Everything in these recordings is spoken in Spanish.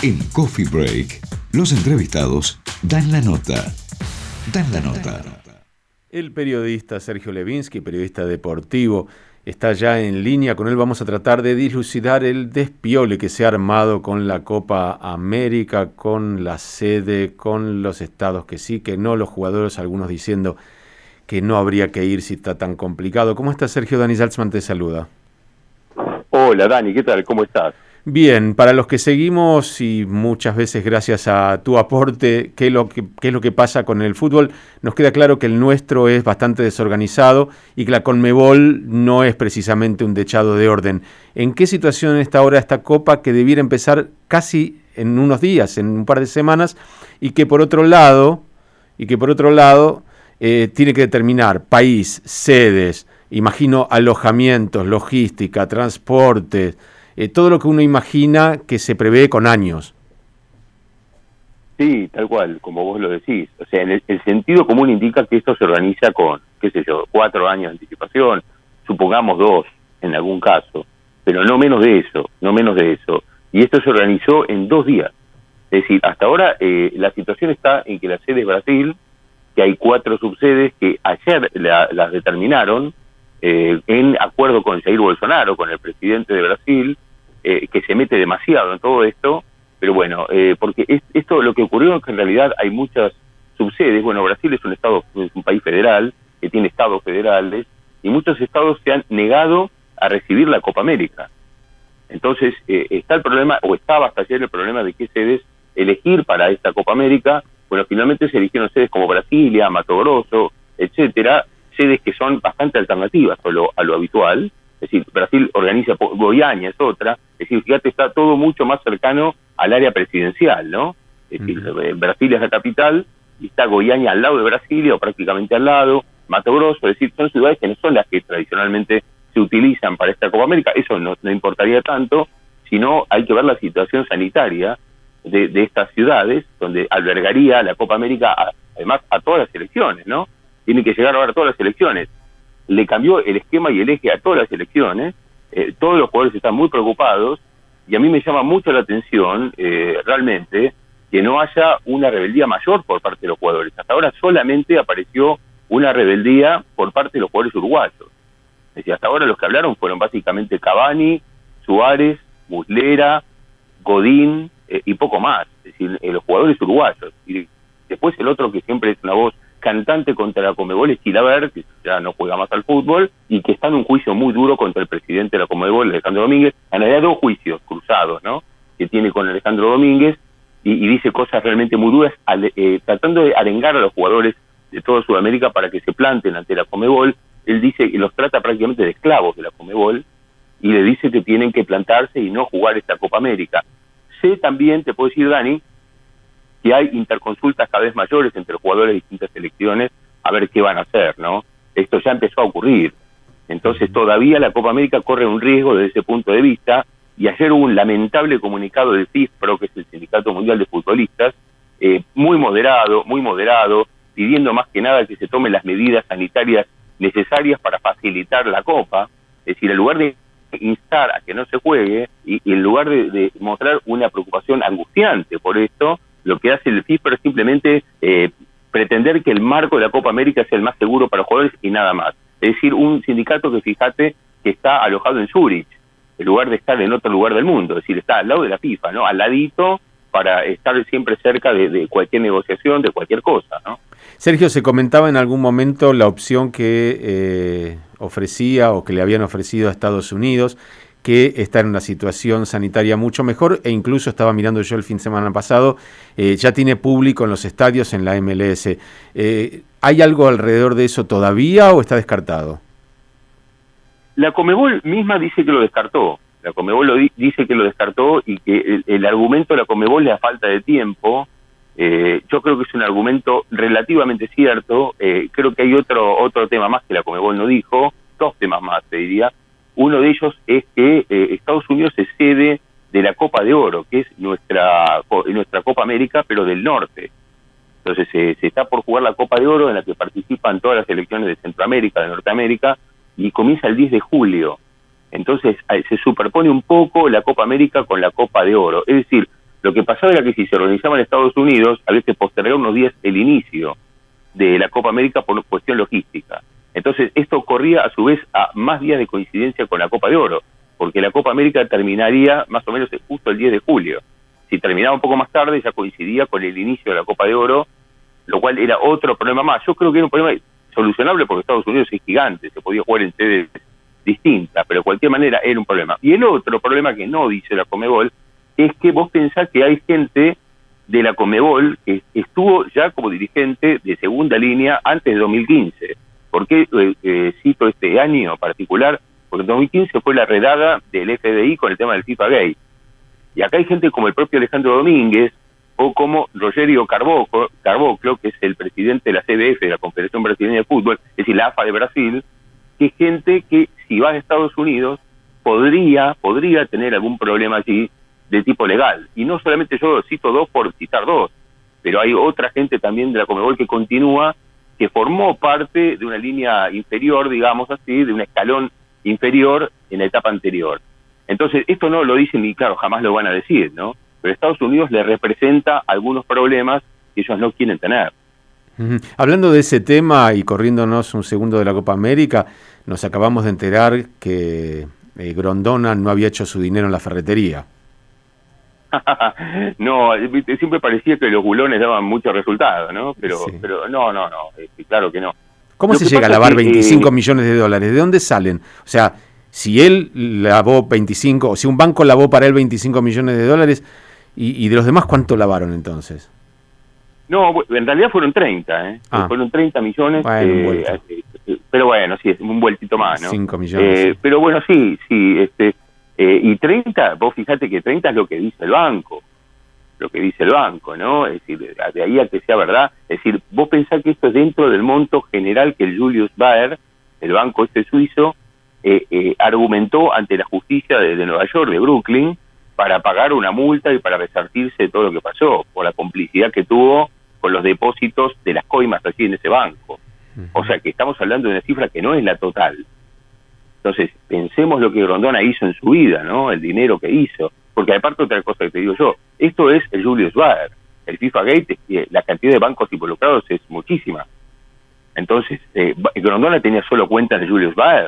En Coffee Break, los entrevistados dan la nota. Dan la nota. El periodista Sergio Levinsky, periodista deportivo, está ya en línea. Con él vamos a tratar de dilucidar el despiole que se ha armado con la Copa América, con la sede, con los estados que sí, que no, los jugadores, algunos diciendo que no habría que ir si está tan complicado. ¿Cómo está, Sergio? Dani Saltzman te saluda. Hola, Dani, ¿qué tal? ¿Cómo estás? Bien, para los que seguimos y muchas veces gracias a tu aporte, qué es lo que pasa con el fútbol, nos queda claro que el nuestro es bastante desorganizado y que la Conmebol no es precisamente un dechado de orden. ¿En qué situación está ahora esta Copa que debiera empezar casi en unos días, en un par de semanas, y que por otro lado tiene que determinar país, sedes, imagino alojamientos, logística, transportes, todo lo que uno imagina que se prevé con años? Sí, tal cual, como vos lo decís. O sea, el sentido común indica que esto se organiza con, 4 años de anticipación, supongamos 2 en algún caso, pero no menos de eso. Y esto se organizó en 2 días. Es decir, hasta ahora la situación está en que la sede es Brasil, que hay 4 subsedes que ayer las determinaron, en acuerdo con Jair Bolsonaro, con el presidente de Brasil, que se mete demasiado en todo esto, pero bueno, porque esto lo que ocurrió es que en realidad hay muchas subsedes. Bueno, Brasil es un país federal, que tiene estados federales, y muchos estados se han negado a recibir la Copa América. Entonces, está el problema, o estaba hasta ayer el problema de qué sedes elegir para esta Copa América. Bueno, finalmente se eligieron sedes como Brasilia, Mato Grosso, etcétera, sedes que son bastante alternativas a lo habitual. Es decir, Brasil organiza, Goiânia es otra, es decir, fíjate, está todo mucho más cercano al área presidencial, ¿no? Es decir, Brasilia es la capital, y está Goiânia al lado de Brasilia, o prácticamente al lado, Mato Grosso, es decir, son ciudades que no son las que tradicionalmente se utilizan para esta Copa América. Eso no importaría tanto, sino hay que ver la situación sanitaria de estas ciudades, donde albergaría la Copa América, además a todas las selecciones, ¿no? Tiene que llegar ahora a todas las selecciones. Le cambió el esquema y el eje a todas las selecciones, todos los jugadores están muy preocupados, y a mí me llama mucho la atención, realmente, que no haya una rebeldía mayor por parte de los jugadores. Hasta ahora solamente apareció una rebeldía por parte de los jugadores uruguayos. Es decir, hasta ahora los que hablaron fueron básicamente Cavani, Suárez, Muslera, Godín, y poco más. Es decir, los jugadores uruguayos. Y después el otro que siempre es una voz cantante contra la Conmebol es Chilavert, que ya no juega más al fútbol, y que está en un juicio muy duro contra el presidente de la Conmebol, Alejandro Domínguez. En realidad 2 juicios cruzados, ¿no?, que tiene con Alejandro Domínguez, y dice cosas realmente muy duras, tratando de arengar a los jugadores de toda Sudamérica para que se planten ante la Conmebol. Él dice que los trata prácticamente de esclavos de la Conmebol, y le dice que tienen que plantarse y no jugar esta Copa América. Sé también, te puedo decir, Dani, que hay interconsultas cada vez mayores entre los jugadores de distintas selecciones a ver qué van a hacer, ¿no? Esto ya empezó a ocurrir. Entonces todavía la Copa América corre un riesgo desde ese punto de vista, y ayer hubo un lamentable comunicado del FIFPRO, que es el Sindicato Mundial de Futbolistas, muy moderado, pidiendo más que nada que se tomen las medidas sanitarias necesarias para facilitar la Copa. Es decir, en lugar de instar a que no se juegue, y en lugar de mostrar una preocupación angustiante por esto, lo que hace el FIFPRO es simplemente pretender que el marco de la Copa América sea el más seguro para los jugadores y nada más. Es decir, un sindicato que, fíjate, que está alojado en Zúrich, en lugar de estar en otro lugar del mundo. Es decir, está al lado de la FIFA, ¿no?, al ladito, para estar siempre cerca de cualquier negociación, de cualquier cosa, ¿no? Sergio, se comentaba en algún momento la opción que ofrecía o que le habían ofrecido a Estados Unidos, que está en una situación sanitaria mucho mejor, e incluso estaba mirando yo el fin de semana pasado, ya tiene público en los estadios en la MLS. ¿Hay algo alrededor de eso todavía o está descartado? La Conmebol misma dice que lo descartó. La Conmebol dice que lo descartó, y que el argumento de la Conmebol es la falta de tiempo. Yo creo que es un argumento relativamente cierto. Creo que hay otro tema más que la Conmebol no dijo, 2 temas más, te diría. Uno de ellos es que Estados Unidos es sede de la Copa de Oro, que es nuestra Copa América, pero del norte. Entonces se está por jugar la Copa de Oro, en la que participan todas las selecciones de Centroamérica, de Norteamérica, y comienza el 10 de julio. Entonces se superpone un poco la Copa América con la Copa de Oro. Es decir, Lo que pasaba era que si se organizaba en Estados Unidos, había que postergar unos días el inicio de la Copa América por cuestión logística. Entonces, esto corría a su vez a más días de coincidencia con la Copa de Oro, porque la Copa América terminaría más o menos justo el 10 de julio. Si terminaba un poco más tarde, ya coincidía con el inicio de la Copa de Oro, lo cual era otro problema más. Yo creo que era un problema solucionable porque Estados Unidos es gigante, se podía jugar en sedes distintas, pero de cualquier manera era un problema. Y el otro problema que no dice la Conmebol es que vos pensás que hay gente de la Conmebol que estuvo ya como dirigente de segunda línea antes de 2015. ¿Por qué cito este año particular? Porque en 2015 fue la redada del FBI con el tema del FIFA Gate. Y acá hay gente como el propio Alejandro Domínguez o como Rogerio Carboclo, que es el presidente de la CBF, de la Confederación Brasileña de Fútbol, es decir, la AFA de Brasil, que es gente que si va a Estados Unidos podría tener algún problema allí de tipo legal. Y no solamente yo cito dos por citar dos, pero hay otra gente también de la Conmebol que continúa, que formó parte de una línea inferior, digamos así, de un escalón inferior en la etapa anterior. Entonces, esto no lo dicen y claro, jamás lo van a decir, ¿no? Pero Estados Unidos le representa algunos problemas que ellos no quieren tener. Hablando de ese tema y corriéndonos un segundo de la Copa América, nos acabamos de enterar que Grondona no había hecho su dinero en la ferretería. No, siempre parecía que los bulones daban muchos resultados, ¿no? Pero no, claro que no. ¿Cómo se llega a lavar 25 millones de dólares? ¿De dónde salen? O sea, si él lavó 25, o si un banco lavó para él 25 millones de dólares, y de los demás, ¿cuánto lavaron entonces? No, en realidad fueron 30, ¿eh? Fueron 30 millones. Bueno, pero bueno, sí, es un vueltito más, ¿no? 5 millones. Sí. Pero bueno, sí, y 30, vos fijate que 30 es lo que dice el banco. Lo que dice el banco, ¿no? Es decir, de ahí a que sea verdad. Es decir, vos pensás que esto es dentro del monto general que el Julius Baer, el banco suizo, argumentó ante la justicia de Nueva York, de Brooklyn, para pagar una multa y para resarcirse de todo lo que pasó, por la complicidad que tuvo con los depósitos de las coimas allí en ese banco. O sea que estamos hablando de una cifra que no es la total. Entonces, pensemos lo que Grondona hizo en su vida, ¿no? El dinero que hizo. Porque aparte otra cosa que te digo yo, esto es el Julius Baer. El FIFA Gate, la cantidad de bancos involucrados es muchísima. Entonces, Grondona tenía solo cuenta de Julius Baer.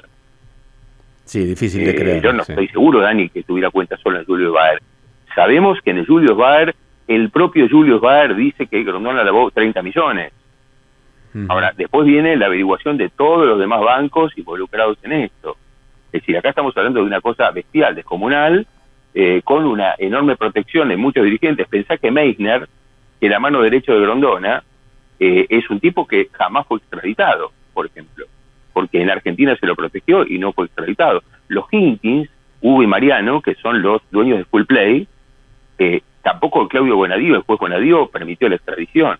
Sí, difícil de creer. Yo no estoy seguro, Dani, que tuviera cuenta solo en Julius Baer. Sabemos que en el Julius Baer, el propio Julius Baer dice que Grondona lavó 30 millones. Ahora, después viene la averiguación de todos los demás bancos involucrados en esto. Es decir, acá estamos hablando de una cosa bestial, descomunal, con una enorme protección de muchos dirigentes. Pensá que Meissner, que la mano derecha de Grondona, es un tipo que jamás fue extraditado, por ejemplo, porque en Argentina se lo protegió y no fue extraditado. Los Hinkins, Hugo y Mariano, que son los dueños de Full Play, tampoco Claudio Bonadío, el juez Bonadío, permitió la extradición.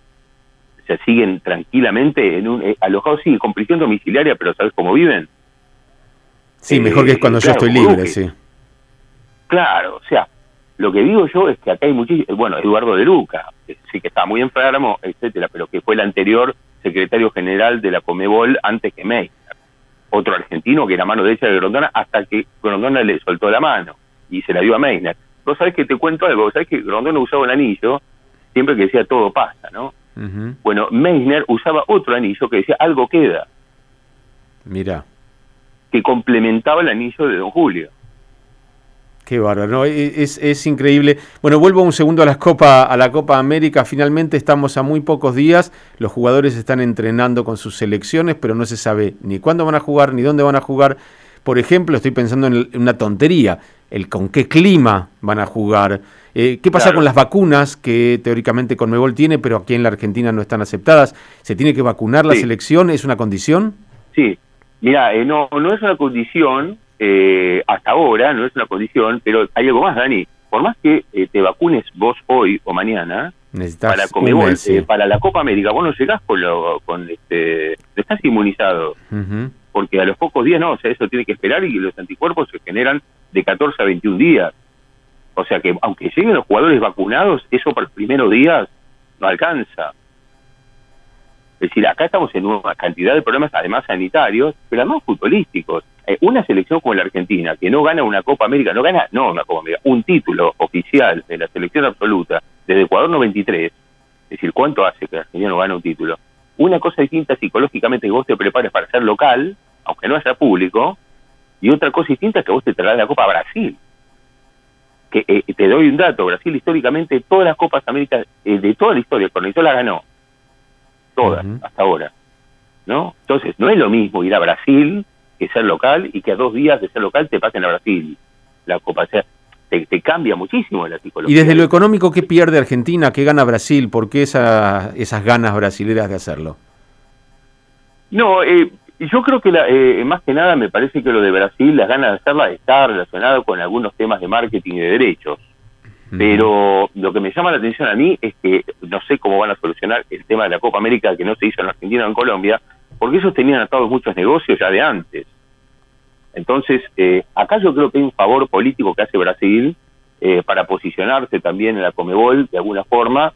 O sea, siguen tranquilamente alojados, sí, con prisión domiciliaria, pero ¿sabes cómo viven? Sí, mejor que es cuando claro, yo estoy libre, sí. Claro, o sea, lo que digo yo es que acá hay muchísimos, bueno, Eduardo De Luca, que sí que está muy enfermo, etcétera, pero que fue el anterior secretario general de la Conmebol antes que Meissner. Otro argentino que era mano derecha de Grondona hasta que Grondona le soltó la mano y se la dio a Meissner. Vos sabés que te cuento algo, sabés que Grondona usaba un anillo siempre que decía todo pasa, ¿no? Bueno, Meissner usaba otro anillo que decía algo queda. Mira. Que complementaba el anillo de Don Julio. Qué bárbaro, ¿no? Es increíble. Bueno, vuelvo un segundo a la Copa América. Finalmente estamos a muy pocos días. Los jugadores están entrenando con sus selecciones, pero no se sabe ni cuándo van a jugar, ni dónde van a jugar. Por ejemplo, estoy pensando en una tontería, con qué clima van a jugar. ¿Qué pasa con las vacunas que teóricamente Conmebol tiene, pero aquí en la Argentina no están aceptadas? ¿Se tiene que vacunar la selección? ¿Es una condición? Sí, mira, no es una condición, hasta ahora no es una condición, pero hay algo más, Dani. Por más que te vacunes vos hoy o mañana, para Conmebol, para la Copa América, vos no llegás estás inmunizado. Porque a los pocos días no, o sea, eso tiene que esperar y los anticuerpos se generan de 14 a 21 días. O sea que aunque lleguen los jugadores vacunados, eso para los primeros días no alcanza. Es decir, acá estamos en una cantidad de problemas, además sanitarios, pero además futbolísticos. una selección como la Argentina, que no gana una Copa América, no una Copa América, un título oficial de la selección absoluta desde Ecuador 93, es decir, ¿cuánto hace que la Argentina no gana un título? Una cosa distinta psicológicamente que vos te prepares para ser local, aunque no haya público, y otra cosa distinta es que vos te traes la Copa a Brasil. Que te doy un dato, Brasil históricamente, todas las Copas Américas, de toda la historia, el organizador la ganó. Todas, hasta ahora. ¿No? Entonces, no es lo mismo ir a Brasil que ser local y que a 2 días de ser local te pasen a Brasil la Copa. O sea, te cambia muchísimo la psicología. Y desde lo económico, ¿qué pierde Argentina? ¿Qué gana Brasil? ¿Por qué esas ganas brasileras de hacerlo? No, yo creo que más que nada me parece que lo de Brasil, las ganas de hacerla está relacionado con algunos temas de marketing y de derechos. Pero lo que me llama la atención a mí es que no sé cómo van a solucionar el tema de la Copa América que no se hizo en Argentina o en Colombia, porque ellos tenían atados muchos negocios ya de antes. Entonces, acá yo creo que hay un favor político que hace Brasil para posicionarse también en la Conmebol de alguna forma,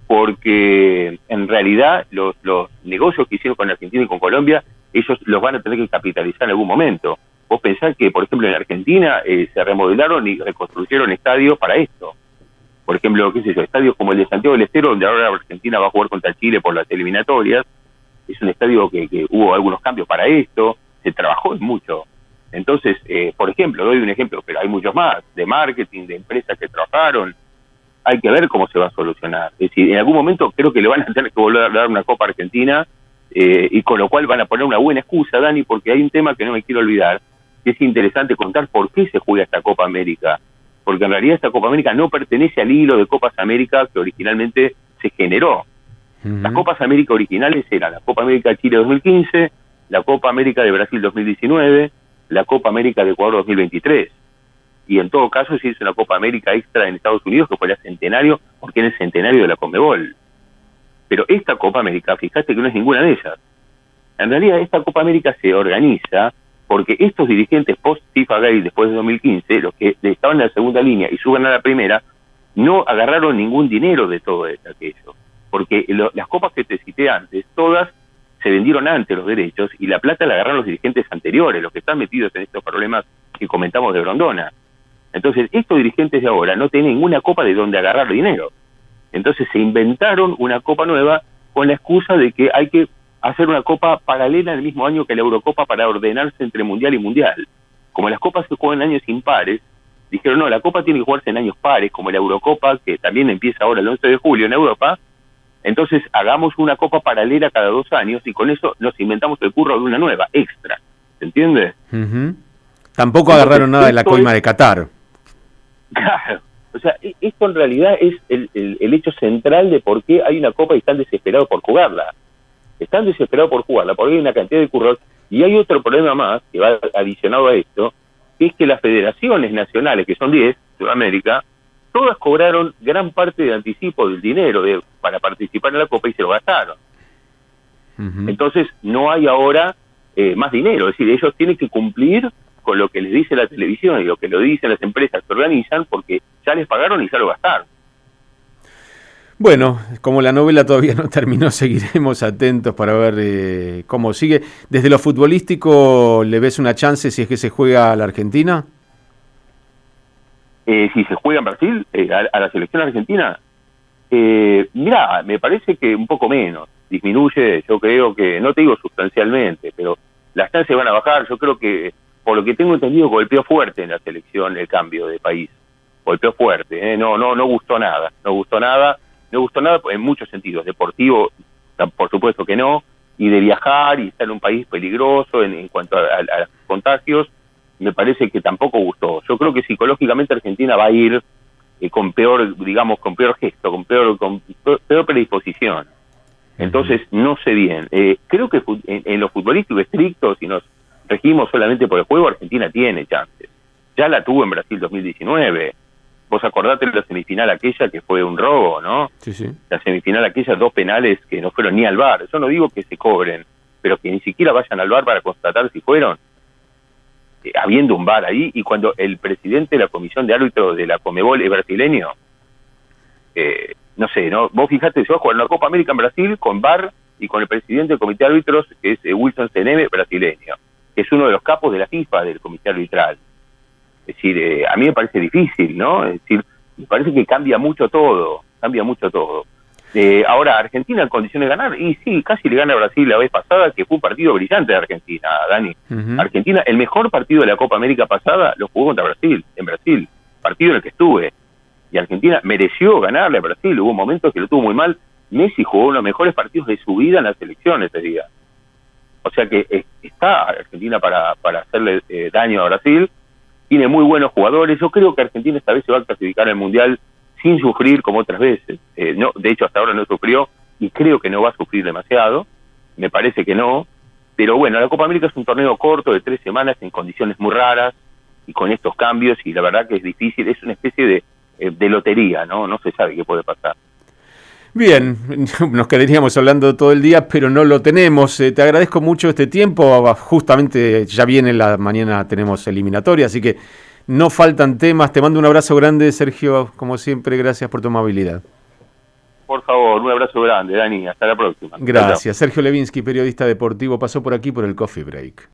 porque en realidad los negocios que hicieron con Argentina y con Colombia, ellos los van a tener que capitalizar en algún momento. Vos pensás que, por ejemplo, en Argentina se remodelaron y reconstruyeron estadios para esto. Por ejemplo, qué sé yo, estadios como el de Santiago del Estero, donde ahora Argentina va a jugar contra Chile por las eliminatorias. Es un estadio que hubo algunos cambios para esto, se trabajó en mucho. Entonces, por ejemplo, doy un ejemplo, pero hay muchos más, de marketing, de empresas que trabajaron. Hay que ver cómo se va a solucionar. Es decir, en algún momento creo que le van a tener que volver a dar una Copa Argentina, y con lo cual van a poner una buena excusa, Dani, porque hay un tema que no me quiero olvidar, que es interesante contar por qué se juega esta Copa América. Porque en realidad esta Copa América no pertenece al hilo de Copas América que originalmente se generó. Las Copas América originales eran la Copa América de Chile 2015, la Copa América de Brasil 2019, la Copa América de Ecuador 2023. Y en todo caso se hizo una Copa América extra en Estados Unidos que fue el centenario, porque era el centenario de la Conmebol. Pero esta Copa América, fíjate que no es ninguna de ellas. En realidad esta Copa América se organiza porque estos dirigentes post-FIFA Gate después de 2015, los que estaban en la segunda línea y suben a la primera, no agarraron ningún dinero de todo aquello. Porque las copas que te cité antes, todas se vendieron antes los derechos y la plata la agarraron los dirigentes anteriores, los que están metidos en estos problemas que comentamos de Grondona. Entonces, estos dirigentes de ahora no tienen ninguna copa de donde agarrar dinero. Entonces se inventaron una copa nueva con la excusa de que hay que hacer una copa paralela en el mismo año que la Eurocopa para ordenarse entre mundial y mundial. Como las copas se juegan en años impares, dijeron no, la copa tiene que jugarse en años pares, como la Eurocopa, que también empieza ahora el 11 de julio en Europa. Entonces hagamos una copa paralela cada 2 años y con eso nos inventamos el curro de una nueva, extra. ¿Se entiende? Tampoco agarraron nada de la coima de Qatar. Claro. O sea, esto en realidad es el hecho central de por qué hay una copa y están desesperados por jugarla. Están desesperados por jugarla, porque hay una cantidad de curros. Y hay otro problema más, que va adicionado a esto, que es que las federaciones nacionales, que son 10, Sudamérica, todas cobraron gran parte de anticipo del dinero para participar en la copa y se lo gastaron. Entonces, no hay ahora más dinero. Es decir, ellos tienen que cumplir con lo que les dice la televisión y lo que lo dicen las empresas que organizan, porque ya les pagaron y ya lo gastaron. Bueno, como la novela todavía no terminó, seguiremos atentos para ver cómo sigue. Desde lo futbolístico, ¿le ves una chance si es que se juega a la Argentina? Si se juega en Brasil, a la selección argentina, mirá, me parece que un poco menos, disminuye, yo creo que, no te digo sustancialmente, pero las chances van a bajar. Yo creo que, por lo que tengo entendido, golpeó fuerte en la selección el cambio de país, golpeó fuerte, no gustó nada en muchos sentidos, deportivo, por supuesto que no, y de viajar y estar en un país peligroso en cuanto a contagios, me parece que tampoco gustó. Yo creo que psicológicamente Argentina va a ir con peor gesto, con peor predisposición. Entonces, no sé bien. Creo que en lo futbolístico estricto, si nos regimos solamente por el juego, Argentina tiene chances. Ya la tuvo en Brasil 2019. Vos acordate de la semifinal aquella que fue un robo, ¿no? Sí. La semifinal aquella, 2 penales que no fueron ni al VAR. Yo no digo que se cobren, pero que ni siquiera vayan al VAR para constatar si fueron. Habiendo un VAR ahí, y cuando el presidente de la comisión de árbitros de la Conmebol es brasileño, no sé, ¿no? Vos fijate, se va a jugar una Copa América en Brasil con VAR y con el presidente del comité de árbitros, que es Wilson Ceneme, brasileño. que es uno de los capos de la FIFA, del comité arbitral. Es decir, a mí me parece difícil, ¿no? Es decir, me parece que cambia mucho todo. Ahora, Argentina en condiciones de ganar, y sí, casi le gana a Brasil la vez pasada, que fue un partido brillante de Argentina, Dani. Argentina, el mejor partido de la Copa América pasada lo jugó contra Brasil, en Brasil, partido en el que estuve. Y Argentina mereció ganarle a Brasil, hubo momentos que lo tuvo muy mal. Messi jugó uno de los mejores partidos de su vida en la selección ese día. O sea que está Argentina para hacerle daño a Brasil, tiene muy buenos jugadores. Yo creo que Argentina esta vez se va a clasificar al Mundial sin sufrir como otras veces. No, de hecho, hasta ahora no sufrió y creo que no va a sufrir demasiado. Me parece que no. Pero bueno, la Copa América es un torneo corto de 3 semanas en condiciones muy raras y con estos cambios, y la verdad que es difícil. Es una especie de lotería, ¿no? No se sabe qué puede pasar. Bien, nos quedaríamos hablando todo el día, pero no lo tenemos. Te agradezco mucho este tiempo. Justamente ya viene la mañana, tenemos eliminatoria, así que no faltan temas. Te mando un abrazo grande, Sergio. Como siempre, gracias por tu amabilidad. Por favor, un abrazo grande, Dani. Hasta la próxima. Gracias. Sergio Levinsky, periodista deportivo, pasó por aquí por el Coffee Break.